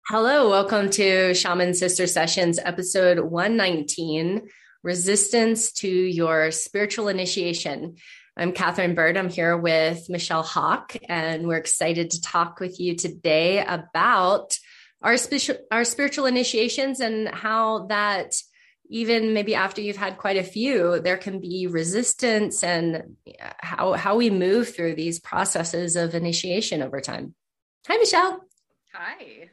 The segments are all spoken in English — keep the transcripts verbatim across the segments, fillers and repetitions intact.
Hello, welcome to Shaman Sister Sessions, episode one nineteen, Resistance to Your Spiritual Initiation. I'm Catherine Bird. I'm here with Michelle Hawk, and we're excited to talk with you today about our, spiritual our spiritual initiations and how that, even maybe after you've had quite a few, there can be resistance and how, how we move through these processes of initiation over time. Hi, Michelle. Hi.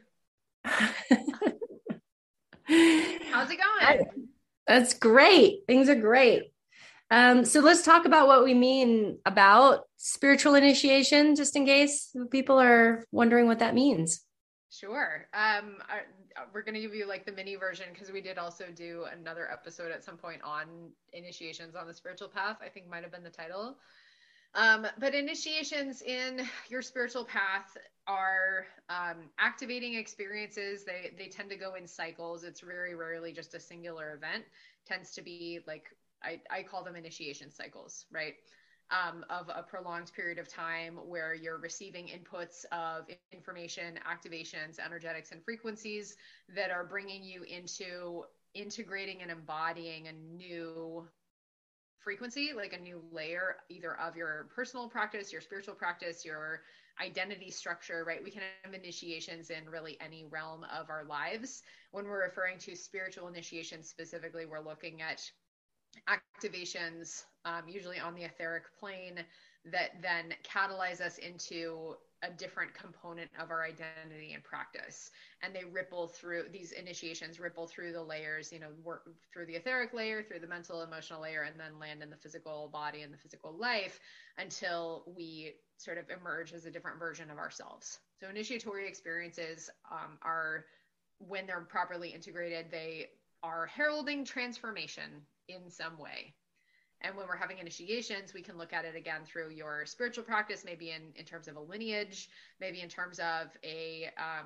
How's it Hi. going? That's great. Things are great. Um, so let's talk about what we mean about spiritual initiation, just in case people are wondering what that means. Sure. Um, I, we're going to give you like the mini version because we did also do another episode at some point on initiations on the spiritual path. I think might have been the title. Um, but initiations in your spiritual path are um, activating experiences. They they tend to go in cycles. It's very rarely just a singular event. Tends to be like I, I call them initiation cycles, right? Um, of a prolonged period of time where you're receiving inputs of information, activations, energetics, and frequencies that are bringing you into integrating and embodying a new frequency, like a new layer, either of your personal practice, your spiritual practice, your identity structure, right? We can have initiations in really any realm of our lives. When we're referring to spiritual initiation specifically, we're looking at activations, um, usually on the etheric plane, that then catalyze us into a different component of our identity and practice. And they ripple through, these initiations ripple through the layers, you know, work through the etheric layer, through the mental, emotional layer, and then land in the physical body and the physical life until we sort of emerge as a different version of ourselves. So initiatory experiences um, are, when they're properly integrated, they are heralding transformation in some way. And when we're having initiations, we can look at it again through your spiritual practice, maybe in, in terms of a lineage, maybe in terms of a, um,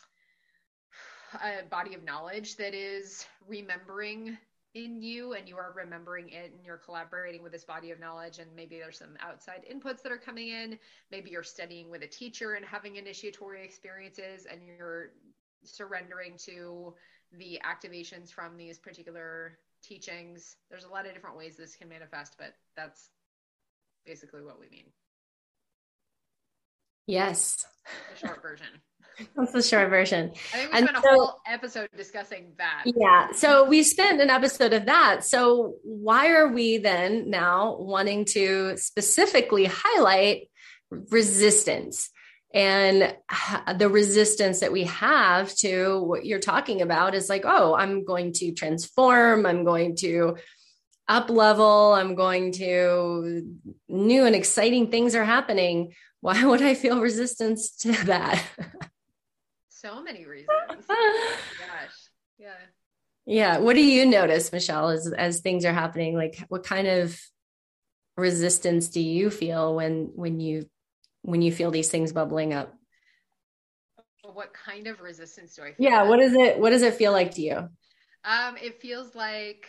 a body of knowledge that is remembering in you, and you are remembering it, and you're collaborating with this body of knowledge, and maybe there's some outside inputs that are coming in. Maybe you're studying with a teacher and having initiatory experiences, and you're surrendering to the activations from these particular teachings. There's a lot of different ways this can manifest, but that's basically what we mean. Yes. The short version. That's the short version. I think we And spent a so, whole episode discussing that. yeah, so we spent an episode of that. So why are we then now wanting to specifically highlight resistance and the resistance that we have to what you're talking about is like, oh, I'm going to transform, I'm going to up level, I'm going to new and exciting things are happening. Why would I feel resistance to that? So many reasons. Gosh. Yeah. Yeah. What do you notice, Michelle, as, as things are happening? Like what kind of resistance do you feel when, when you, when you feel these things bubbling up? What kind of resistance do I feel? Yeah. What is it? What does it feel like to you? Um, it feels like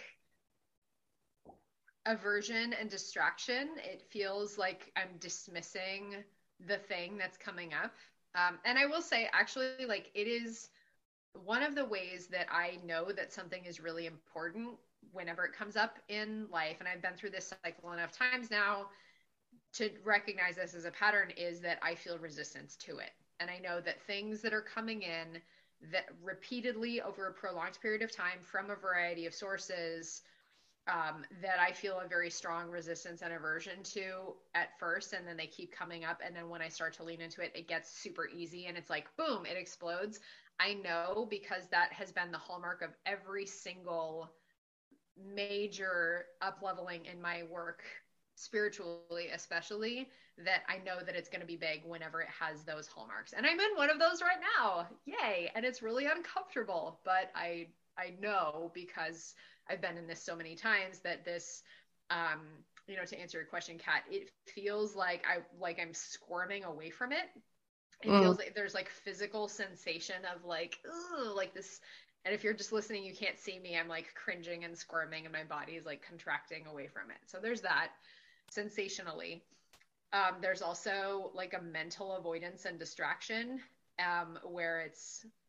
aversion and distraction. It feels like I'm dismissing the thing that's coming up. Um, and I will say, actually, like it is one of the ways that I know that something is really important whenever it comes up in life. And I've been through this cycle enough times now to recognize this as a pattern, is that I feel resistance to it. And I know that things that are coming in that repeatedly over a prolonged period of time from a variety of sources, um, that I feel a very strong resistance and aversion to at first, and then they keep coming up. And then when I start to lean into it, it gets super easy and it's like, boom, it explodes. I know, because that has been the hallmark of every single major up leveling in my work, spiritually especially, that I know that it's going to be big whenever it has those hallmarks. And I'm in one of those right now. Yay. And it's really uncomfortable, but I I know, because I've been in this so many times, that this um you know, to answer your question, Kat, it feels like I like I'm squirming away from it. It Mm. feels like there's like physical sensation of like, ooh, like this. And if you're just listening, you can't see me. I'm like cringing and squirming, and my body is like contracting away from it. So there's that sensationally. Um, there's also like a mental avoidance and distraction, um, where it's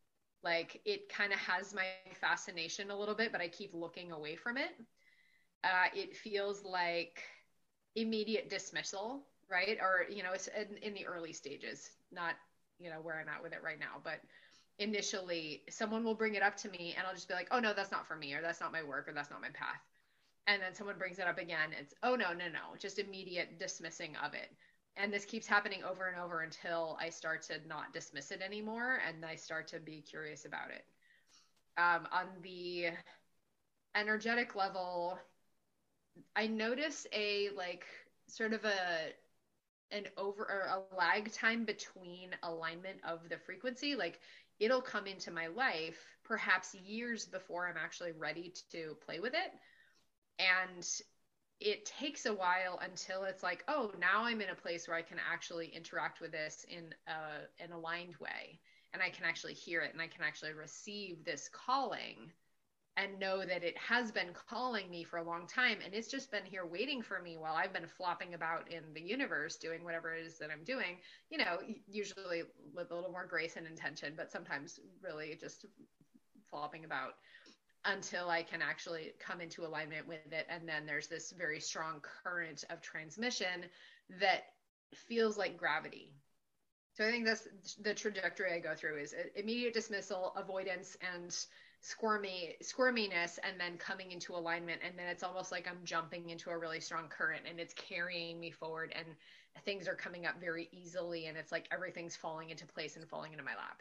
like it kind of has my fascination a little bit, but I keep looking away from it. Uh, it feels like immediate dismissal, right? Or, you know, it's in, in the early stages, not, you know, where I'm at with it right now, but initially someone will bring it up to me and I'll just be like, oh no, that's not for me, or that's not my work, or that's not my path. And then someone brings it up again. It's, oh no, no, no, just immediate dismissing of it. And this keeps happening over and over until I start to not dismiss it anymore. And I start to be curious about it. Um, on the energetic level, I notice a like sort of a an over or a lag time between alignment of the frequency. Like it'll come into my life perhaps years before I'm actually ready to play with it. And it takes a while until it's like, oh, now I'm in a place where I can actually interact with this in a, an aligned way. And I can actually hear it and I can actually receive this calling and know that it has been calling me for a long time. And it's just been here waiting for me while I've been flopping about in the universe, doing whatever it is that I'm doing, you know, usually with a little more grace and intention, but sometimes really just flopping about until I can actually come into alignment with it. And then there's this very strong current of transmission that feels like gravity. So I think that's the trajectory I go through, is immediate dismissal, avoidance, and squirmy squirminess, and then coming into alignment. And then it's almost like I'm jumping into a really strong current and it's carrying me forward and things are coming up very easily. And it's like everything's falling into place and falling into my lap.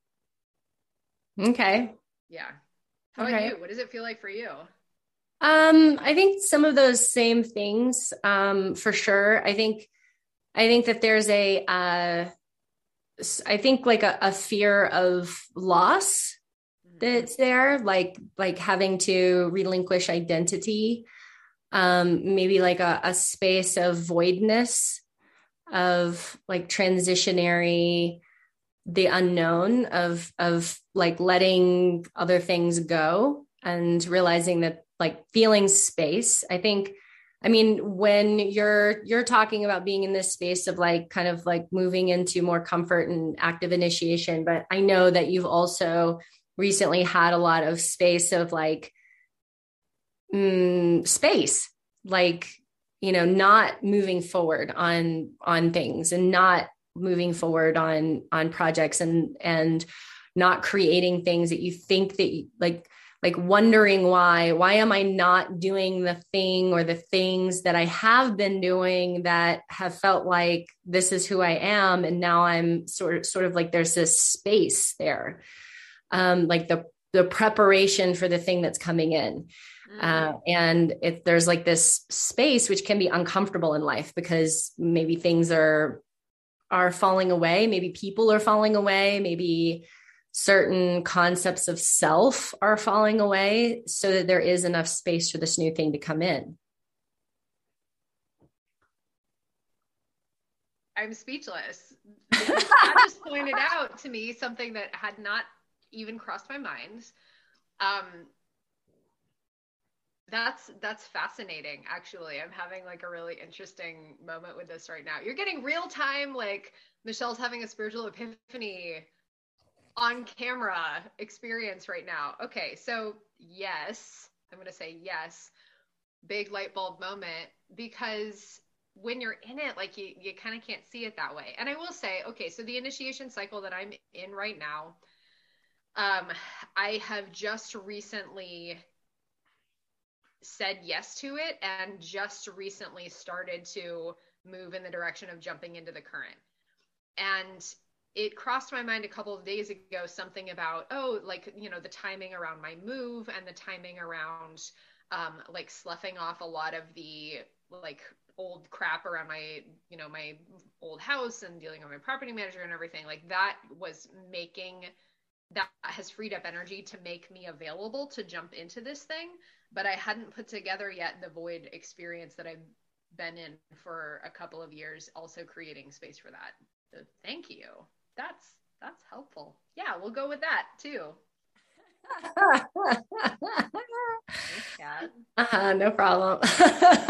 Okay. Yeah. How okay. about you? What does it feel like for you? Um, I think some of those same things, um, for sure. I think, I think that there's a, uh, I think like a, a fear of loss that's there, like, like having to relinquish identity, um, maybe like a, a space of voidness, of like transitionary, the unknown of, of like letting other things go and realizing that like feeling space. I think, I mean, when you're, you're talking about being in this space of like, kind of like moving into more comfort and active initiation, but I know that you've also recently had a lot of space of like mm, space, like, you know, not moving forward on, on things and not moving forward on, on projects and, and not creating things that you think that you, like, like wondering why, why am I not doing the thing or the things that I have been doing that have felt like this is who I am. And now I'm sort of, sort of like, there's this space there. Um, like the, the preparation for the thing that's coming in. Mm-hmm. Uh, and if there's like this space, which can be uncomfortable in life because maybe things are, are falling away. Maybe people are falling away. Maybe certain concepts of self are falling away so that there is enough space for this new thing to come in. I'm speechless. That just pointed out to me something that had not even crossed my mind. Um, that's, that's fascinating. Actually, I'm having like a really interesting moment with this right now. You're getting real time, like Michelle's having a spiritual epiphany on camera experience right now. Okay. So yes, I'm going to say yes, big light bulb moment, because when you're in it, like you, you kind of can't see it that way. And I will say, okay, so the initiation cycle that I'm in right now, um, I have just recently said yes to it and just recently started to move in the direction of jumping into the current. And it crossed my mind a couple of days ago, something about, oh, like, you know, the timing around my move and the timing around, um, like sloughing off a lot of the like old crap around my, you know, my old house and dealing with my property manager and everything. Like that was making, that has freed up energy to make me available to jump into this thing. But I hadn't put together yet the void experience that I've been in for a couple of years, also creating space for that. So thank you. That's, that's helpful. Yeah, we'll go with that too. uh, no problem.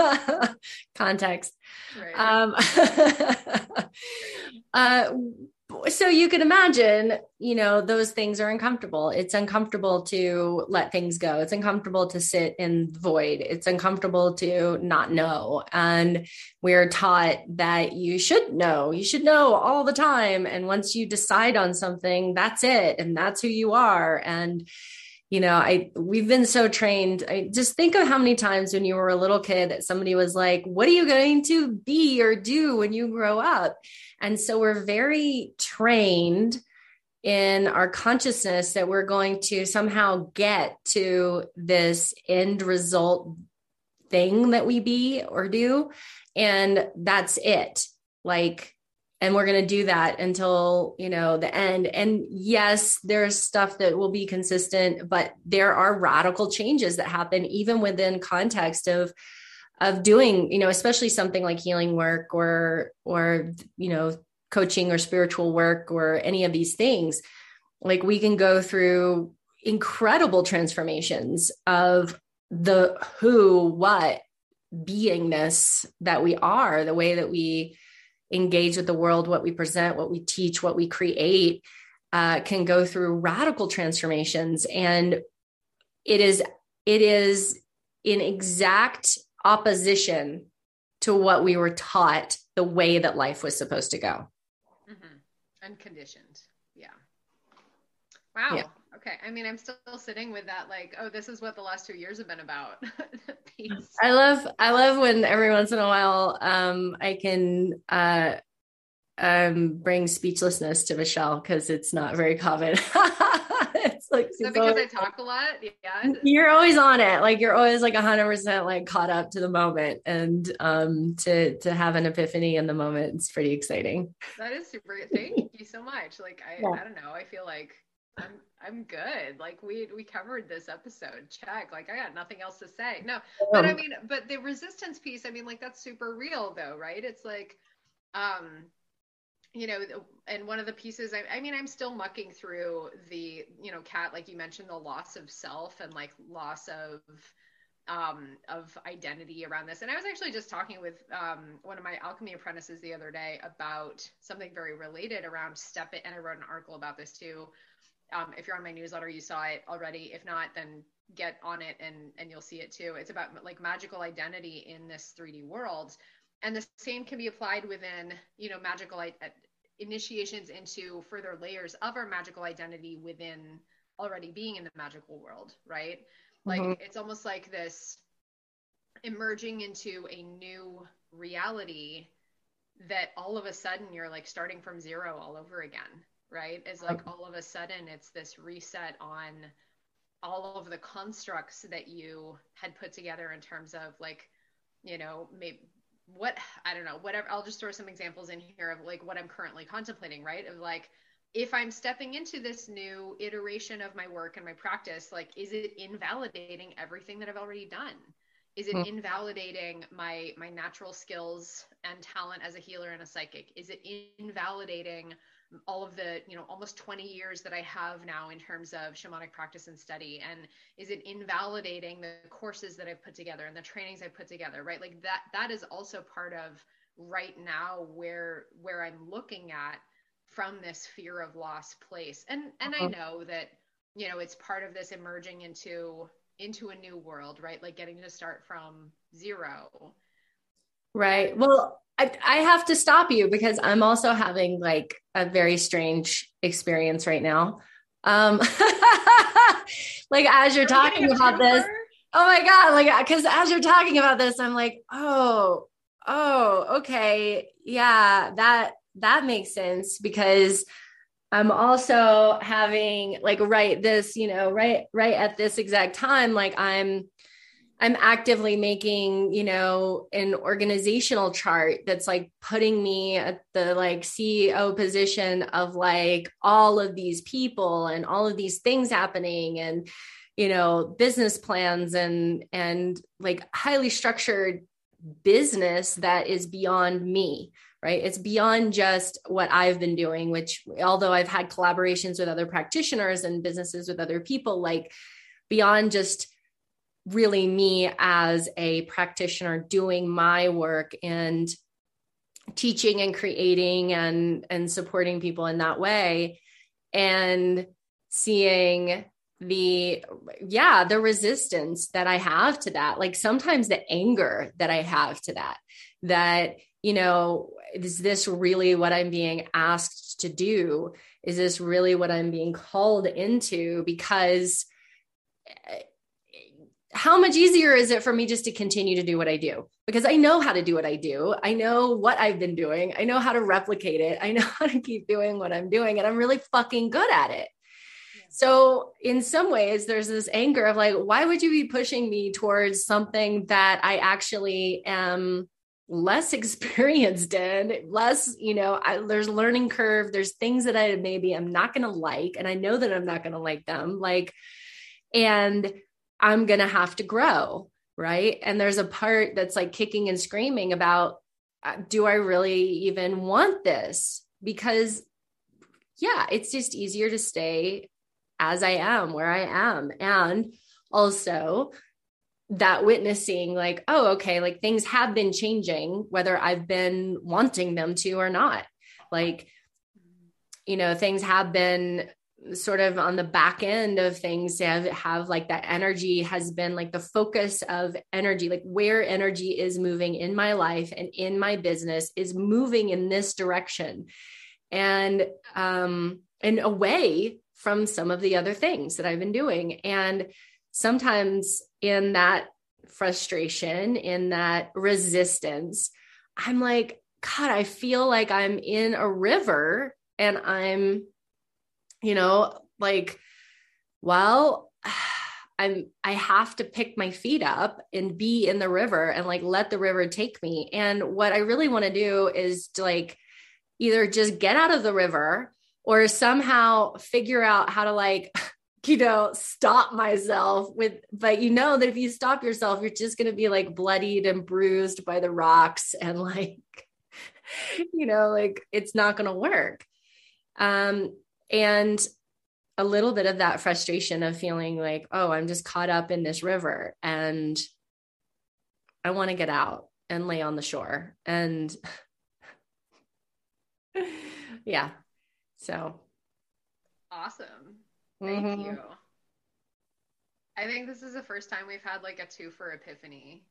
Context. Right. Um, uh, so you can imagine, you know, those things are uncomfortable. It's uncomfortable to let things go. It's uncomfortable to sit in void. It's uncomfortable to not know. And we're taught that you should know, you should know all the time. And once you decide on something, that's it. And that's who you are. And you know, I, we've been so trained. I just think of how many times when you were a little kid that somebody was like, what are you going to be or do when you grow up? And so we're very trained in our consciousness that we're going to somehow get to this end result thing that we be or do. And that's it. Like, and we're going to do that until, you know, the end. And yes, there's stuff that will be consistent, but there are radical changes that happen even within context of, of doing, you know, especially something like healing work or, or, you know, coaching or spiritual work or any of these things. Like we can go through incredible transformations of the who, what beingness that we are, the way that we engage with the world, what we present, what we teach, what we create, uh, can go through radical transformations. And it is, it is in exact opposition to what we were taught the way that life was supposed to go. Mm-hmm. And conditioned. Yeah. Wow. Yeah. Okay. I mean, I'm still sitting with that, like, oh, this is what the last two years have been about. Peace. I love, I love when every once in a while, um, I can, uh, um, bring speechlessness to Michelle because it's not very common. It's like, is that because always, I talk a lot? Yeah. You're always on it. Like you're always like a hundred percent like caught up to the moment, and, um, to, to have an epiphany in the moment, it's pretty exciting. That is super good. Thank you so much. Like, I, yeah. I don't know. I feel like I'm I'm good. Like we we covered this episode. Check. Like I got nothing else to say. No, but I mean, but the resistance piece, I mean, like that's super real though, right? It's like, um, you know, and one of the pieces, I, I mean, I'm still mucking through the, you know, Kat, like you mentioned, the loss of self and like loss of um of identity around this. And I was actually just talking with um one of my alchemy apprentices the other day about something very related around step it, and I wrote an article about this too. Um, if you're on my newsletter, you saw it already. If not, then get on it and, and you'll see it too. It's about like magical identity in this three D world. And the same can be applied within, you know, magical I- initiations into further layers of our magical identity within already being in the magical world, right? Like mm-hmm. It's almost like this emerging into a new reality that all of a sudden you're like starting from zero all over again. Right? It's like all of a sudden it's this reset on all of the constructs that you had put together in terms of like, you know, maybe what, I don't know, whatever. I'll just throw some examples in here of like what I'm currently contemplating, right? Of like, if I'm stepping into this new iteration of my work and my practice, like, is it invalidating everything that I've already done? Is it mm-hmm. invalidating my, my natural skills and talent as a healer and a psychic? Is it invalidating all of the, you know, almost twenty years that I have now in terms of shamanic practice and study? And is it invalidating the courses that I've put together and the trainings I've put together, right? Like that, that is also part of right now where, where I'm looking at from this fear of loss place. And, and uh-huh. I know that, you know, it's part of this emerging into, into a new world, right? Like getting to start from zero. Right. Well, I, I have to stop you because I'm also having like a very strange experience right now. Um, like as you're talking about this, oh my God, like, cause as you're talking about this, I'm like, oh, oh, okay. Yeah, that, that makes sense because I'm also having like, right, this, you know, right, right at this exact time, like I'm, I'm actively making, you know, an organizational chart that's like putting me at the like C E O position of like all of these people and all of these things happening and, you know, business plans and, and like highly structured business that is beyond me, right? It's beyond just what I've been doing, which although I've had collaborations with other practitioners and businesses with other people, like beyond just really me as a practitioner doing my work and teaching and creating and, and supporting people in that way, and seeing the, yeah, the resistance that I have to that. Like sometimes the anger that I have to that, that, you know, is this really what I'm being asked to do? Is this really what I'm being called into? Because how much easier is it for me just to continue to do what I do? Because I know how to do what I do. I know what I've been doing. I know how to replicate it. I know how to keep doing what I'm doing, and I'm really fucking good at it. Yeah. So in some ways, there's this anger of like, why would you be pushing me towards something that I actually am less experienced in, less, you know, I, there's learning curve. There's things that I maybe I'm not going to like, and I know that I'm not going to like them. Like, and I'm going to have to grow. Right. And there's a part that's like kicking and screaming about, uh, do I really even want this? Because yeah, it's just easier to stay as I am, where I am. And also that witnessing like, oh, okay, like things have been changing, whether I've been wanting them to or not. Like, you know, things have been sort of on the back end of things, have, have like that energy has been like the focus of energy, like where energy is moving in my life and in my business is moving in this direction, and, um, and away from some of the other things that I've been doing. And sometimes in that frustration, in that resistance, I'm like, God, I feel like I'm in a river and I'm, you know, like, well, I'm, I have to pick my feet up and be in the river and like, let the river take me. And what I really want to do is to like, either just get out of the river or somehow figure out how to like, you know, stop myself with, but you know, that if you stop yourself, you're just going to be like bloodied and bruised by the rocks. And like, you know, like it's not going to work. Um, And a little bit of that frustration of feeling like, oh, I'm just caught up in this river and I want to get out and lay on the shore. And yeah, so. Awesome. Thank mm-hmm. you. I think this is the first time we've had like a two for epiphany.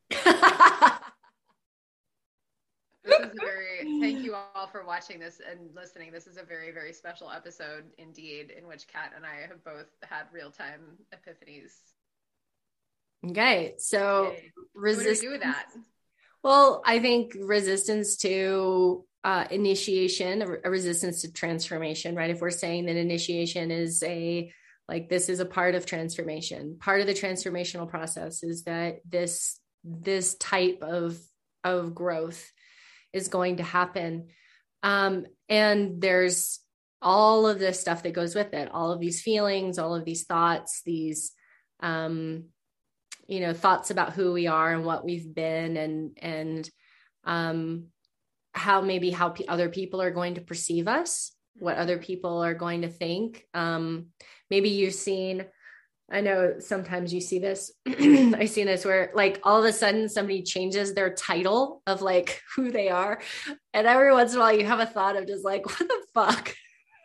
This is a very, thank you all for watching this and listening. This is a very, very special episode indeed, in which Kat and I have both had real-time epiphanies. Okay. So okay. Resistance. What do we do with that? Well, I think resistance to uh, initiation, a resistance to transformation, right? If we're saying that initiation is a, like, this is a part of transformation, part of the transformational process is that this, this type of, of growth is going to happen. Um, and there's all of this stuff that goes with it, all of these feelings, all of these thoughts, these, um, you know, thoughts about who we are and what we've been, and, and, um, how maybe how p- other people are going to perceive us, what other people are going to think. Um, maybe you've seen, I know sometimes you see this, I see this where like all of a sudden somebody changes their title of like who they are. And every once in a while you have a thought of just like, what the fuck?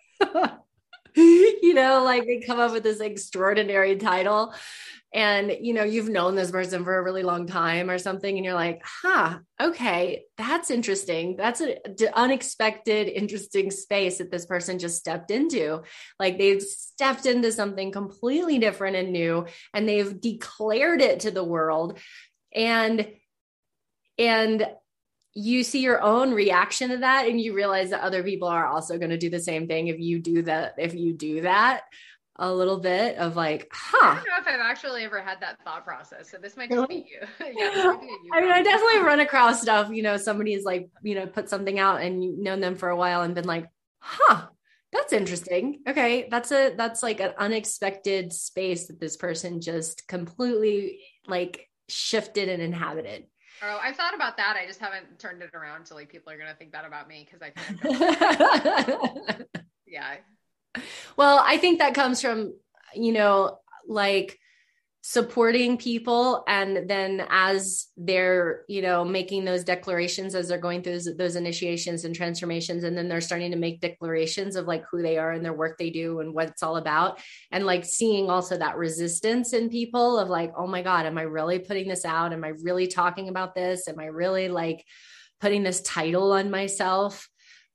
You know, like they come up with this extraordinary title and, you know, you've known this person for a really long time or something. And you're like, huh, okay, that's interesting. That's an unexpected, interesting space that this person just stepped into. Like they've stepped into something completely different and new, and they've declared it to the world. And, and you see your own reaction to that, and you realize that other people are also going to do the same thing. If you do that, if you do that, a little bit of like, huh. I don't know if I've actually ever had that thought process. So this might just be you. Yeah, this might be you. I mean, I definitely run across stuff, you know, somebody's like, you know, put something out and you've known them for a while and been like, huh, that's interesting. Okay. That's a, that's like an unexpected space that this person just completely like shifted and inhabited. Oh, I've thought about that. I just haven't turned it around to like, people are going to think that about me. Cause I think yeah. Well, I think that comes from, you know, like supporting people. And then as they're, you know, making those declarations, as they're going through those, those initiations and transformations, and then they're starting to make declarations of like who they are and their work they do and what it's all about. And like seeing also that resistance in people of like, oh my God, am I really putting this out? Am I really talking about this? Am I really like putting this title on myself?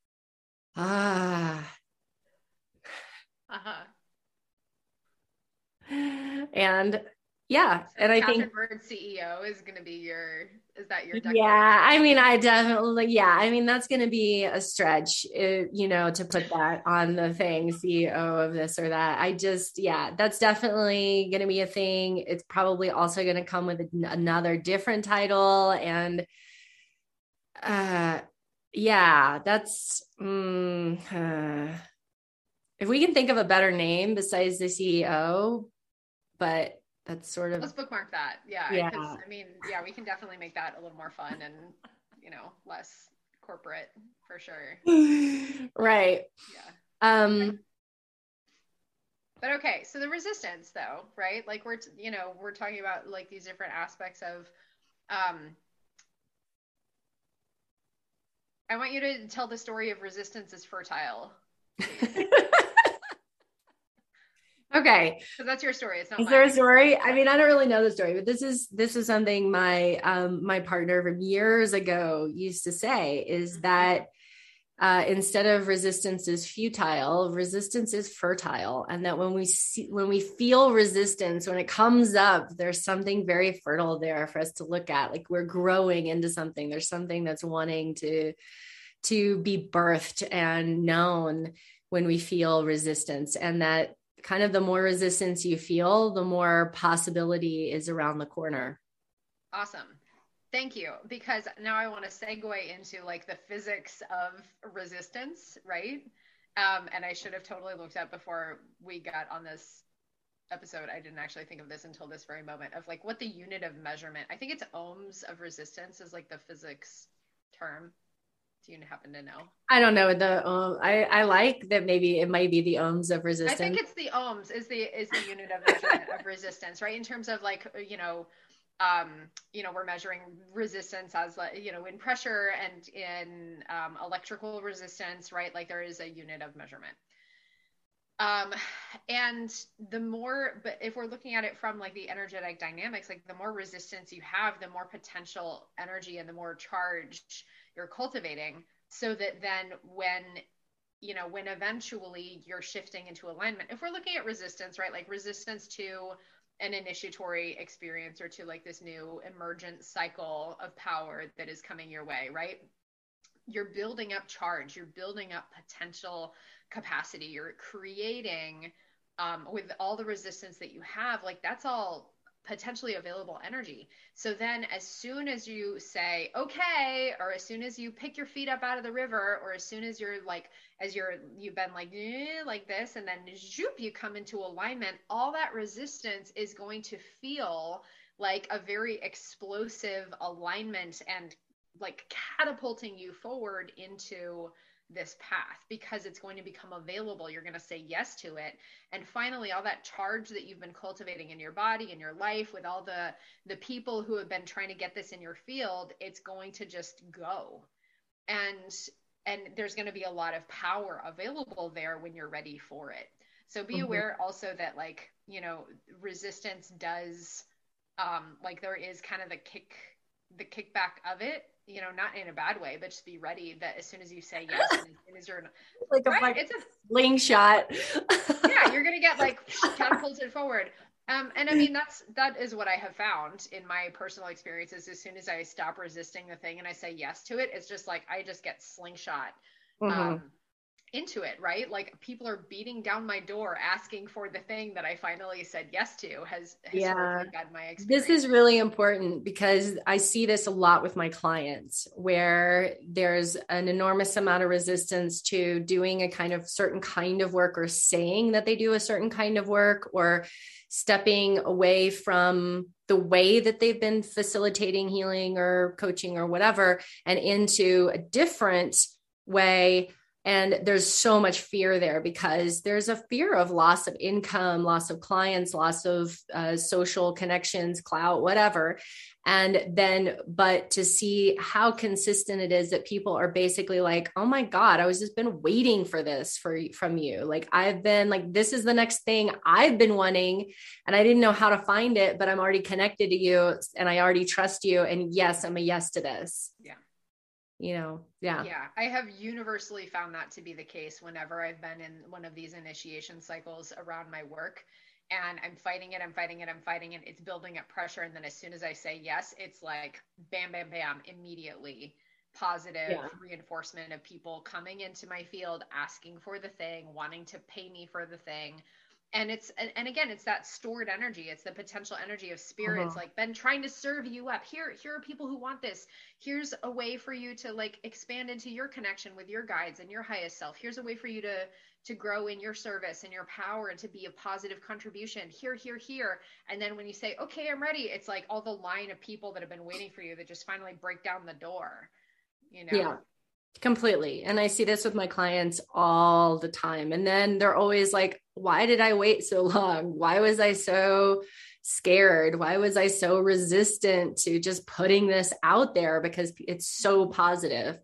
Ah. Uh-huh. And yeah. So and I Catherine think Bird C E O is going to be your, is that your yeah, I mean, I definitely, yeah, I mean, that's going to be a stretch, uh, you know, to put that on the thing, C E O of this or that. I just, yeah, that's definitely going to be a thing. It's probably also going to come with another different title. And uh, yeah, that's, mm, uh, if we can think of a better name besides the C E O, but that's sort of, let's bookmark that. Yeah. Yeah. Because I mean, yeah, we can definitely make that a little more fun and, you know, less corporate for sure. Right. Yeah. Um, okay. But okay. So the resistance though, right? Like we're, you know, we're talking about like these different aspects of, um, I want you to tell the story of resistance is fertile. Okay. Because that's your story. It's not Is mine. there a story? I mean, I don't really know the story, but this is this is something my um my partner from years ago used to say is that uh instead of resistance is futile, resistance is fertile. And that when we see when we feel resistance, when it comes up, there's something very fertile there for us to look at. Like we're growing into something. There's something that's wanting to to be birthed and known when we feel resistance. And that kind of the more resistance you feel, the more possibility is around the corner. Awesome. Thank you. Because now I want to segue into like the physics of resistance, right? Um, and I should have totally looked up before we got on this episode. I didn't actually think of this until this very moment of like what the unit of measurement. I think it's ohms of resistance is like the physics term. Do you happen to know? I don't know the um, I I like that maybe it might be the ohms of resistance. I think it's the ohms is the is the unit of measurement of resistance, right? In terms of like you know, um, you know, we're measuring resistance as you know in pressure and in um, electrical resistance, right? Like there is a unit of measurement. Um, and the more, but if we're looking at it from like the energetic dynamics, like the more resistance you have, the more potential energy and the more charge you're cultivating, so that then when, you know, when eventually you're shifting into alignment, if we're looking at resistance, right, like resistance to an initiatory experience or to like this new emergent cycle of power that is coming your way, right? You're building up charge, you're building up potential capacity, you're creating um, with all the resistance that you have, like that's all potentially available energy. So then as soon as you say, okay, or as soon as you pick your feet up out of the river, or as soon as you're like, as you're, you've been like, eh, like this, and then zoop, you come into alignment, all that resistance is going to feel like a very explosive alignment and like catapulting you forward into this path because it's going to become available. You're going to say yes to it. And finally, all that charge that you've been cultivating in your body, in your life, with all the, the people who have been trying to get this in your field, it's going to just go. And, and there's going to be a lot of power available there when you're ready for it. So be mm-hmm. aware also that like, you know, resistance does, um, like there is kind of the kick, the kickback of it, you know, not in a bad way, but just be ready that as soon as you say yes, and as soon as you're like right, a like it's a slingshot. Yeah, you're gonna get like catapulted forward. Um, and I mean that's that is what I have found in my personal experiences. As soon as I stop resisting the thing and I say yes to it, it's just like I just get slingshot mm-hmm. um, into it, right? Like people are beating down my door asking for the thing that I finally said yes to has historically yeah. been my experience. This is really important because I see this a lot with my clients where there's an enormous amount of resistance to doing a kind of certain kind of work or saying that they do a certain kind of work or stepping away from the way that they've been facilitating healing or coaching or whatever and into a different way And there's so much fear there because there's a fear of loss of income, loss of clients, loss of uh, social connections, clout, whatever. And then, but to see how consistent it is that people are basically like, oh my God, I was just been waiting for this for, from you. Like I've been like, this is the next thing I've been wanting and I didn't know how to find it, but I'm already connected to you and I already trust you. And yes, I'm a yes to this. Yeah. You know, yeah. Yeah. I have universally found that to be the case whenever I've been in one of these initiation cycles around my work and I'm fighting it, I'm fighting it, I'm fighting it. It's building up pressure. And then as soon as I say yes, it's like bam, bam, bam, immediately positive Yeah. reinforcement of people coming into my field, asking for the thing, wanting to pay me for the thing. And it's, and, and again, it's that stored energy. It's the potential energy of spirits, Uh-huh. like been trying to serve you up. Here, here are people who want this. Here's a way for you to like expand into your connection with your guides and your highest self. Here's a way for you to, to grow in your service and your power and to be a positive contribution here, here, here. And then when you say, okay, I'm ready, it's like all the line of people that have been waiting for you that just finally break down the door, you know? Yeah. Completely. And I see this with my clients all the time. And then they're always like, why did I wait so long? Why was I so scared? Why was I so resistant to just putting this out there? Because it's so positive.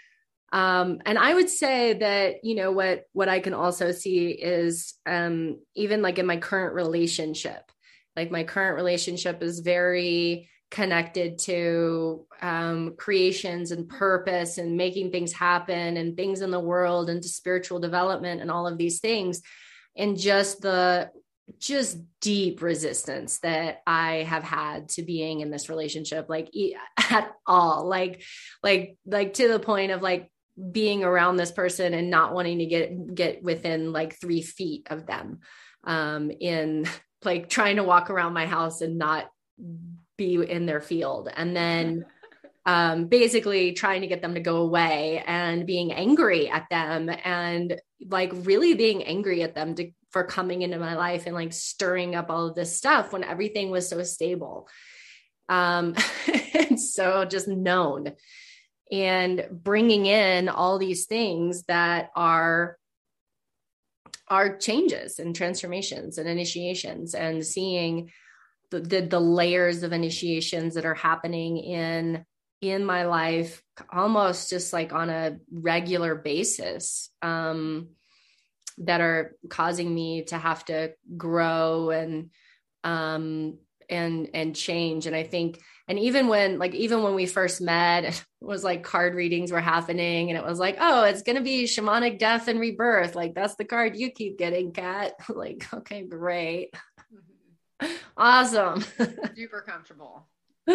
Um, and I would say that, you know, what, what I can also see is, um, even like in my current relationship, like my current relationship is very connected to um, creations and purpose and making things happen and things in the world and to spiritual development and all of these things. And just the just deep resistance that I have had to being in this relationship, like at all, like, like, like to the point of like being around this person and not wanting to get, get within like three feet of them, um, in like trying to walk around my house and not be in their field. And then um, basically trying to get them to go away and being angry at them and like really being angry at them to, for coming into my life and like stirring up all of this stuff when everything was so stable. Um, and so just known and bringing in all these things that are are changes and transformations and initiations and seeing the, the, the layers of initiations that are happening in, in my life, almost just like on a regular basis, um, that are causing me to have to grow and, um, and, and change. And I think, and even when, like, even when we first met, it was like card readings were happening and it was like, oh, it's going to be shamanic death and rebirth. Like, that's the card you keep getting, Kat. Like, okay, great. Awesome. Super comfortable.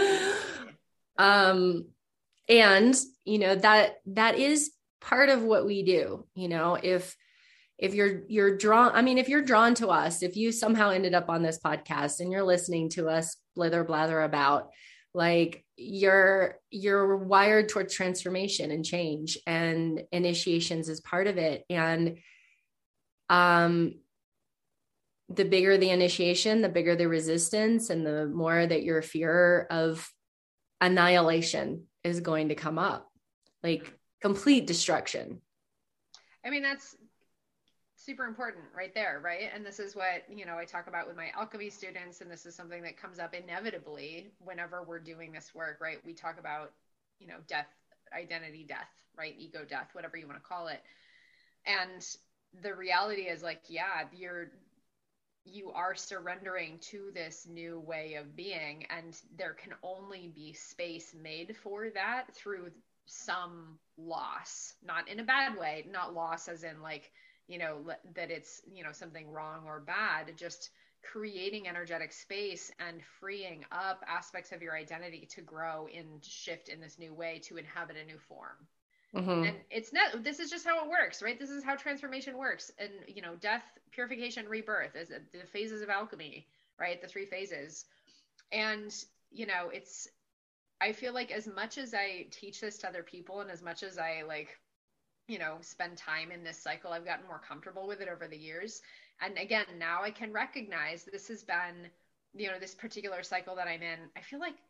um, and you know, that, that is part of what we do. You know, if, if you're, you're drawn, I mean, if you're drawn to us, if you somehow ended up on this podcast and you're listening to us blither blather about, like, you're, you're wired towards transformation and change, and initiations is part of it. And, um, the bigger the initiation, the bigger the resistance, and the more that your fear of annihilation is going to come up, like complete destruction. I mean, that's super important right there, right? And this is what, you know, I talk about with my alchemy students, and this is something that comes up inevitably whenever we're doing this work, right? We talk about, you know, death, identity death, right? Ego death, whatever you want to call it. And the reality is like, yeah, you're, you are surrendering to this new way of being, and there can only be space made for that through some loss, not in a bad way, not loss as in like, you know, that it's, you know, something wrong or bad, just creating energetic space and freeing up aspects of your identity to grow and shift in this new way to inhabit a new form. Mm-hmm. And it's not, this is just how it works, right? This is how transformation works. And, you know, death, purification, rebirth is the phases of alchemy, right? The three phases. And, you know, it's, I feel like as much as I teach this to other people and as much as I like, you know, spend time in this cycle, I've gotten more comfortable with it over the years. And again, now I can recognize this has been, you know, this particular cycle that I'm in. I feel like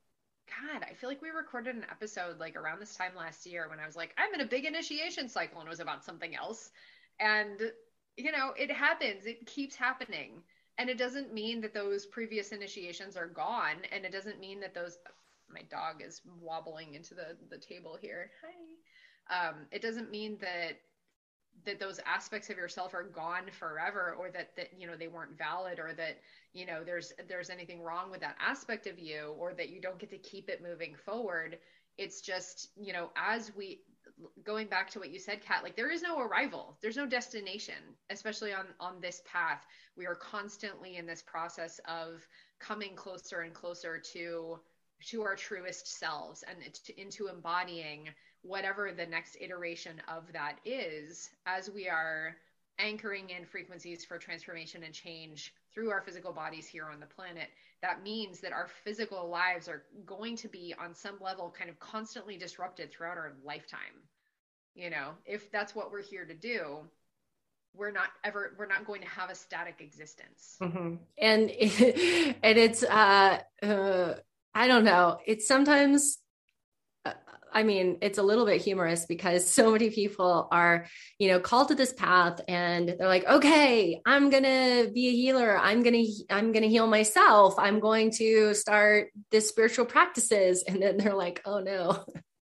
God, I feel like we recorded an episode like around this time last year when I was like, I'm in a big initiation cycle, and it was about something else. And, you know, it happens, it keeps happening. And it doesn't mean that those previous initiations are gone. And it doesn't mean that those, my dog is wobbling into the, the table here. Hi. Um, it doesn't mean that that those aspects of yourself are gone forever, or that that you know they weren't valid, or that you know there's there's anything wrong with that aspect of you, or that you don't get to keep it moving forward. It's just, you know as we, going back to what you said, Kat, like there is no arrival, there's no destination, especially on on this path. We are constantly in this process of coming closer and closer to to our truest selves, and to, into embodying whatever the next iteration of that is, as we are anchoring in frequencies for transformation and change through our physical bodies here on the planet. That means that our physical lives are going to be on some level kind of constantly disrupted throughout our lifetime. You know, if that's what we're here to do, we're not ever, we're not going to have a static existence. Mm-hmm. And, it, and it's, uh, uh, I don't know, it's sometimes, I mean, it's a little bit humorous because so many people are, you know, called to this path and they're like, okay, I'm going to be a healer. I'm going to, I'm going to heal myself. I'm going to start this spiritual practices. And then they're like, oh no.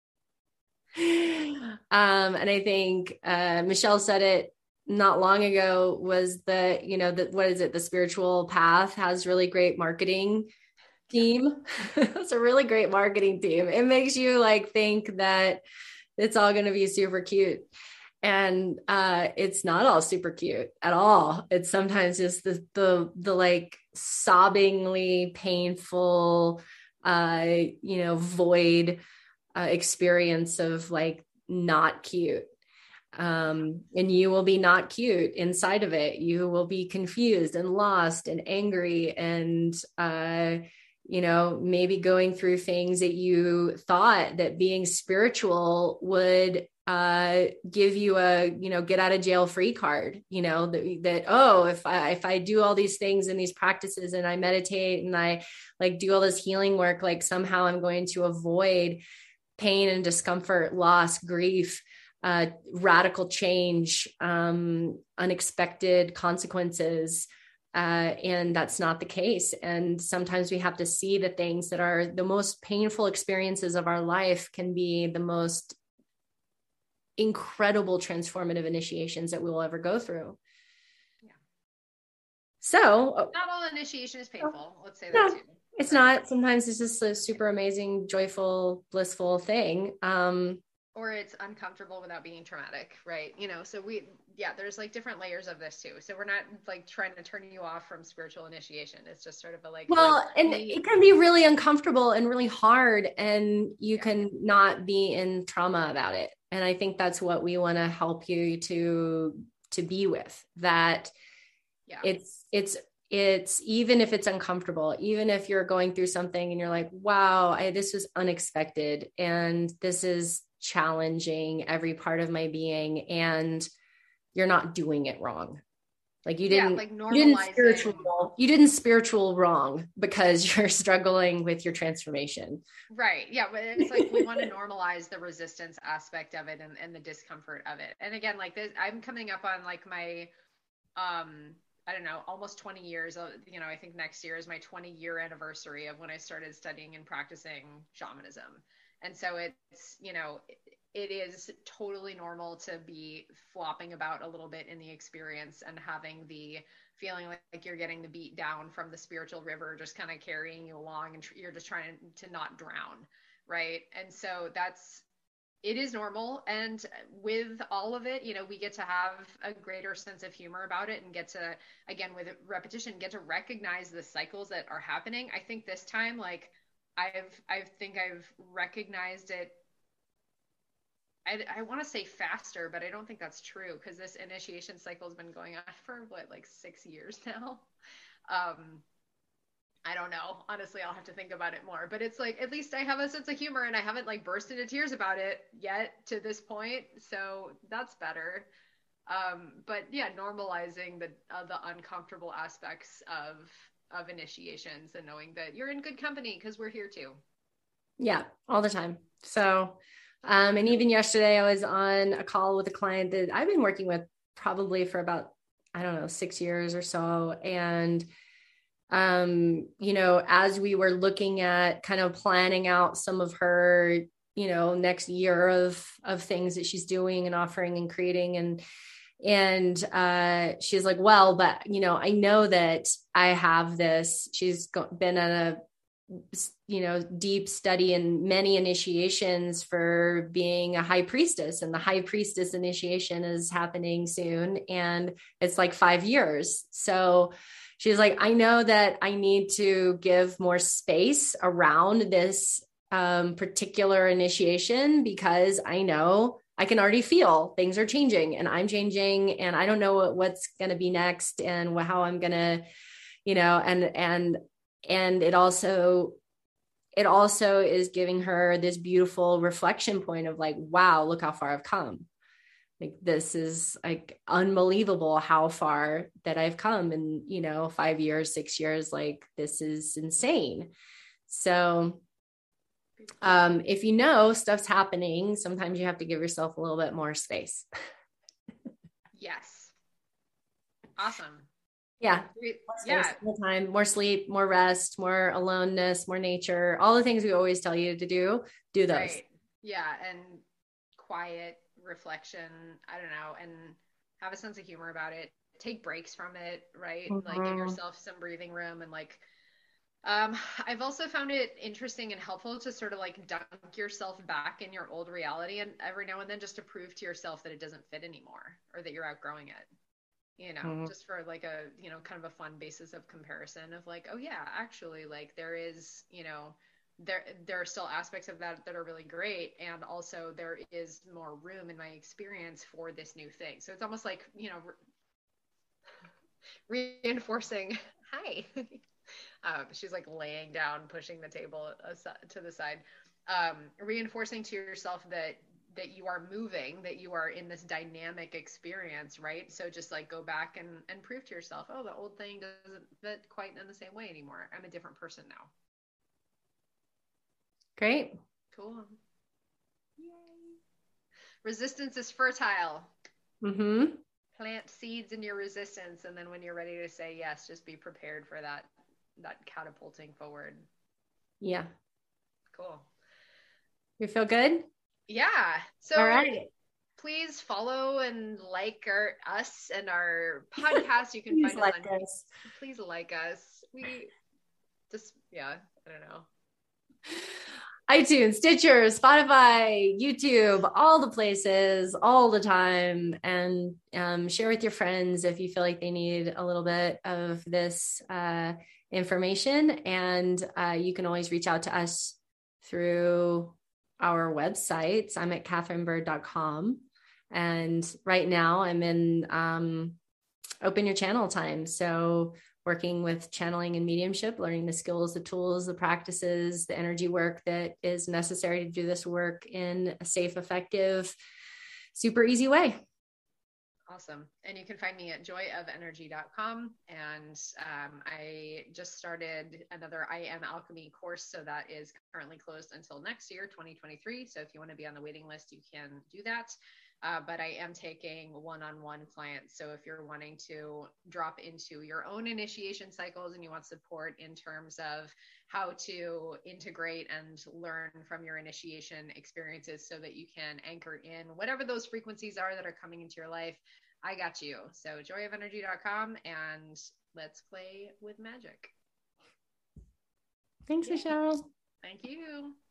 um, and I think, uh, Michelle said it not long ago, was that, you know, that, what is it? The spiritual path has really great marketing team. It's a really great marketing team. It makes you like think that it's all going to be super cute. And uh, it's not all super cute at all. It's sometimes just the, the, the like sobbingly painful, uh, you know, void uh, experience of like not cute. Um, and you will be not cute inside of it. You will be confused and lost and angry and, uh, you know, maybe going through things that you thought that being spiritual would uh, give you a, you know, get out of jail free card, you know, that, that, oh, if I, if I do all these things and these practices and I meditate and I like do all this healing work, like somehow I'm going to avoid pain and discomfort, loss, grief, uh, radical change, um, unexpected consequences. Uh, and that's not the case. And sometimes we have to see the things that are the most painful experiences of our life can be the most incredible transformative initiations that we will ever go through. Yeah. So not all initiation is painful. Let's say that no, too. It's not. Sometimes it's just a super amazing, joyful, blissful thing. Um, or it's uncomfortable without being traumatic, right? You know, so we, yeah, there's like different layers of this too. So we're not like trying to turn you off from spiritual initiation. It's just sort of a like, well, like and we, it can be really uncomfortable and really hard, and you yeah. can not be in trauma about it. And I think that's what we want to help you to, to be with, that yeah. it's, it's, it's, even if it's uncomfortable, even if you're going through something and you're like, wow, I, this was unexpected. And this is challenging every part of my being, and you're not doing it wrong. Like you didn't, yeah, like you didn't spiritual, you didn't spiritual wrong because you're struggling with your transformation. Right. Yeah. But it's like, we want to normalize the resistance aspect of it, and, and the discomfort of it. And again, like this, I'm coming up on like my, um, I don't know, almost twenty years of, you know, I think next year is my twenty year anniversary of when I started studying and practicing shamanism. And so it's, you know, it, it is totally normal to be flopping about a little bit in the experience and having the feeling like, like you're getting the beat down from the spiritual river, just kind of carrying you along, and tr- you're just trying to not drown. Right. And so that's, it is normal. And with all of it, you know, we get to have a greater sense of humor about it, and get to, again, with repetition, get to recognize the cycles that are happening. I think this time, like, I've, I think I've recognized it. I, I want to say faster, but I don't think that's true, because this initiation cycle has been going on for what, like six years now. Um, I don't know. Honestly, I'll have to think about it more, but it's like, at least I have a sense of humor, and I haven't like burst into tears about it yet to this point. So that's better. Um, but yeah, normalizing the, uh, the uncomfortable aspects of, of initiations, and knowing that you're in good company, because we're here too. Yeah, all the time. So, um, and even yesterday I was on a call with a client that I've been working with probably for about, I don't know, six years or so. And, um, you know, as we were looking at kind of planning out some of her, you know, next year of, of things that she's doing and offering and creating, and, and, uh, she's like, well, but, you know, I know that I have this, she's go- been at a, you know, deep study and many initiations for being a high priestess, and the high priestess initiation is happening soon. And it's like five years. So she's like, I know that I need to give more space around this um, particular initiation, because I know I can already feel things are changing and I'm changing, and I don't know what, what's going to be next and how I'm going to, you know, and, and, and it also, it also is giving her this beautiful reflection point of like, wow, look how far I've come. Like, this is like unbelievable how far that I've come in, you know, five years, six years, like this is insane. So, um, if you know stuff's happening, sometimes you have to give yourself a little bit more space. Yes. Awesome. Yeah. Yeah. More time, more sleep, more rest, more aloneness, more nature, all the things we always tell you to do, do those. Right. Yeah. And quiet reflection. I don't know. And have a sense of humor about it. Take breaks from it. Right. Mm-hmm. Like give yourself some breathing room. And like, um, I've also found it interesting and helpful to sort of like dunk yourself back in your old reality, and every now and then just to prove to yourself that it doesn't fit anymore, or that you're outgrowing it. You know, mm-hmm. just for like a, you know, kind of a fun basis of comparison of like, oh yeah, actually like there is, you know, there, there are still aspects of that that are really great. And also there is more room in my experience for this new thing. So it's almost like, you know, re- reinforcing, hi, um, she's like laying down, pushing the table aside, to the side, um, reinforcing to yourself that that you are moving, that you are in this dynamic experience, right? So just like go back and, and prove to yourself, oh, the old thing doesn't fit quite in the same way anymore. I'm a different person now. Great. Cool. Yay. Resistance is fertile. Mm-hmm. Plant seeds in your resistance. And then when you're ready to say yes, just be prepared for that, that catapulting forward. Yeah. Cool. You feel good? Yeah. So all right. Please follow and like our us and our podcast. You can find us like on us. Please like us. We just yeah, I don't know. iTunes, Stitcher, Spotify, YouTube, all the places, all the time. And um, share with your friends if you feel like they need a little bit of this uh, information. And uh, you can always reach out to us through our websites. I'm at catherine bird dot com. And right now I'm in um, open your channel time. So working with channeling and mediumship, learning the skills, the tools, the practices, the energy work that is necessary to do this work in a safe, effective, super easy way. Awesome. And you can find me at joy of energy dot com. And um, I just started another I Am Alchemy course. So that is currently closed until next year, twenty twenty-three. So if you want to be on the waiting list, you can do that. Uh, but I am taking one-on-one clients. So if you're wanting to drop into your own initiation cycles and you want support in terms of how to integrate and learn from your initiation experiences so that you can anchor in whatever those frequencies are that are coming into your life, I got you. So joy of energy dot com, and let's play with magic. Thanks, yeah. Michelle. Thank you.